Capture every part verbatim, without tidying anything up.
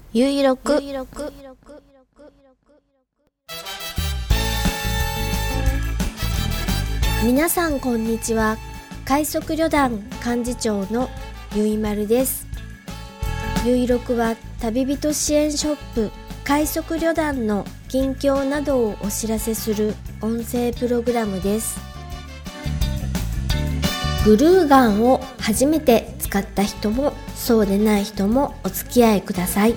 ゆいろく皆さんこんにちは。快速旅団幹事長のゆいまるです。ゆいろくは旅人支援ショップ快速旅団の近況などをお知らせする音声プログラムです。グルーガンを初めて使った人もそうでない人もお付き合いください。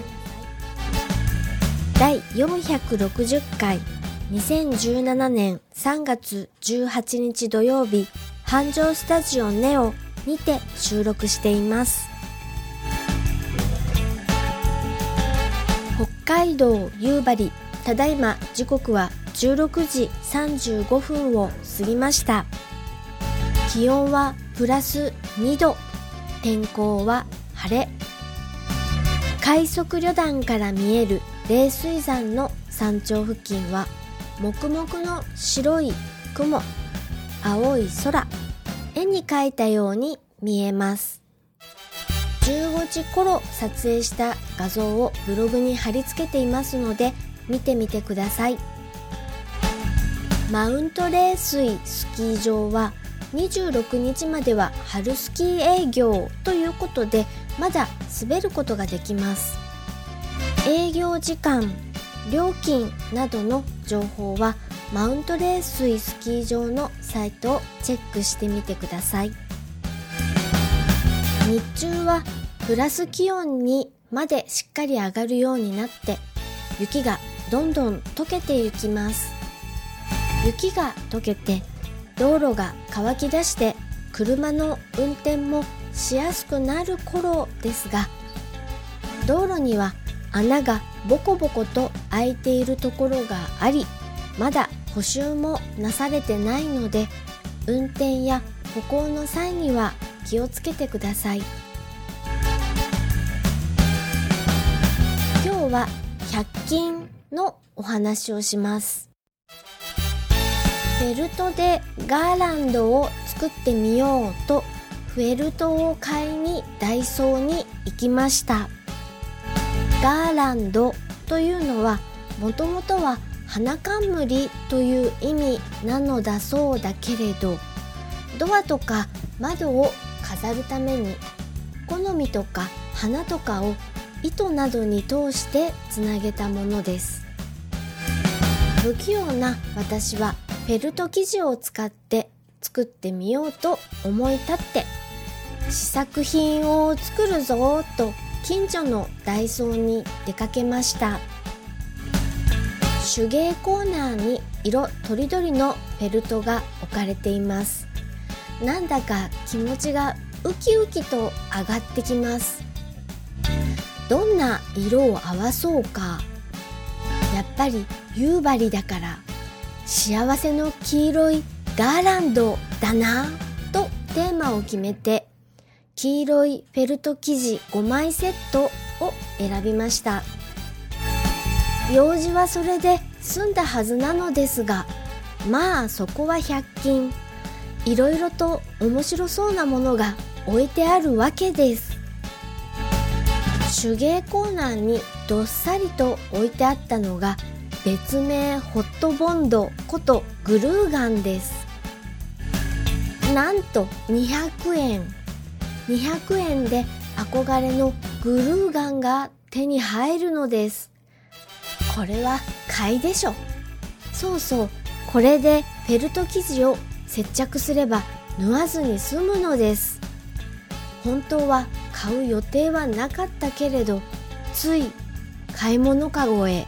だいよんひゃくろくじゅっかいにせんじゅうななねんさんがつじゅうはちにち土曜日、繁盛スタジオネオにて収録しています。北海道夕張、ただいま時刻はじゅうろくじさんじゅうごふんを過ぎました。気温はプラスにど、天候は晴れ。快速旅団から見える冷水山の山頂付近は黙々の白い雲、青い空、絵に描いたように見えます。じゅうごじ頃撮影した画像をブログに貼り付けていますので見てみてください。マウント冷水スキー場はにじゅうろくにちまでは春スキー営業ということでまだ滑ることができます。営業時間、料金などの情報はマウント冷水スキー場のサイトをチェックしてみてください。日中はプラス気温にまでしっかり上がるようになって雪がどんどん溶けていきます。雪が溶けて道路が乾き出して車の運転もしやすくなる頃ですが、道路には穴がボコボコと開いているところがあり、まだ補修もなされてないので運転や歩行の際には気をつけてください。今日はひゃく均のお話をします。フェルトでガーランドを作ってみようとフェルトを買いにダイソーに行きました。ガーランドというのはもともとは花冠という意味なのだそうだけれど、ドアとか窓を飾るために好みとか花とかを糸などに通してつなげたものです。不器用な私はフェルト生地を使って作ってみようと思い立って試作品を作るぞと近所のダイソーに出かけました。手芸コーナーに色とりどりのフェルトが置かれています。なんだか気持ちがウキウキと上がってきます。どんな色を合わそうか。やっぱり夕張だから幸せの黄色いガーランドだなとテーマを決めて黄色いフェルト生地ごまいセットを選びました。用事はそれで済んだはずなのですが、まあそこはひゃく均、いろいろと面白そうなものが置いてあるわけです。手芸コーナーにどっさりと置いてあったのが別名ホットボンドことグルーガンです。なんとにひゃくえん、にひゃくえんで憧れのグルーガンが手に入るのです。これは買いでしょ。そうそう、これでフェルト生地を接着すれば縫わずに済むのです。本当は買う予定はなかったけれど、つい買い物かごへ。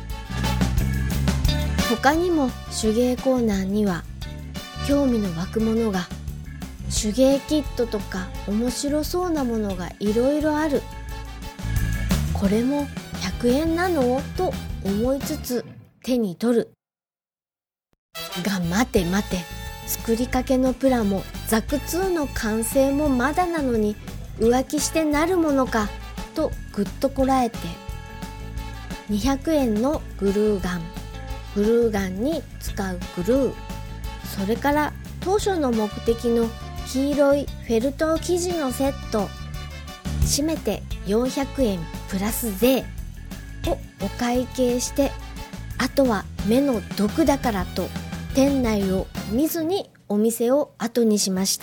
他にも手芸コーナーには興味の湧くものが、手芸キットとか面白そうなものがいろいろある。これもひゃくえんなのと思いつつ手に取る。が待て待て、作りかけのプラもザクツーの完成もまだなのに浮気してなるものかとぐっとこらえて、にひゃくえんのグルーガン、グルーガンに使うグルー、それから当初の目的の黄色いフェルト生地のセット、しめてよんひゃくえんプラス税をお会計して、あとは目の毒だからと店内を見ずにお店を後にしました。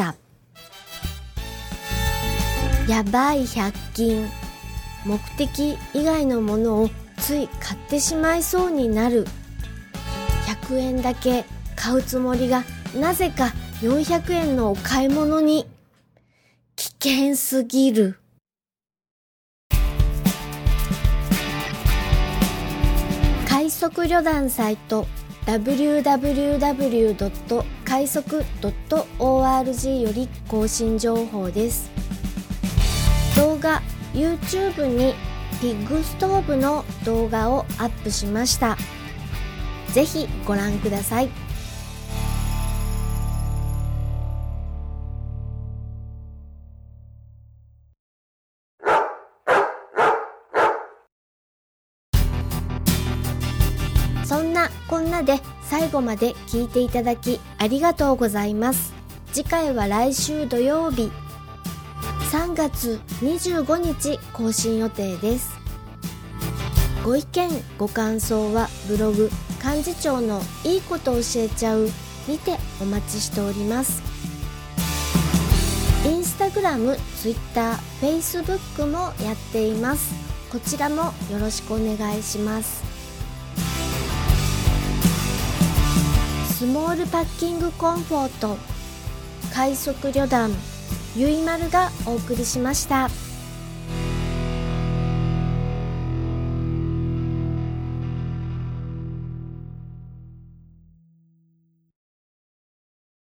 やばいひゃく均、目的以外のものをつい買ってしまいそうになる。ひゃくえんだけ買うつもりがなぜかよんひゃくえんのお買い物に。危険すぎる。快速旅団サイト ダブリューダブリューダブリュードット快速ドットオーアールジー より更新情報です。動画 YouTube にピッグストーブの動画をアップしました。ぜひご覧ください。そんなこんなで最後まで聞いていただきありがとうございます。次回は来週土曜日さんがつにじゅうごにち更新予定です。ご意見ご感想はブログ幹事長のいいこと教えちゃうにてお待ちしております。インスタグラム、ツイッター、フェイスブックもやっています。こちらもよろしくお願いします。スモールパッキングコンフォート、快速旅団ゆいまるがお送りしました。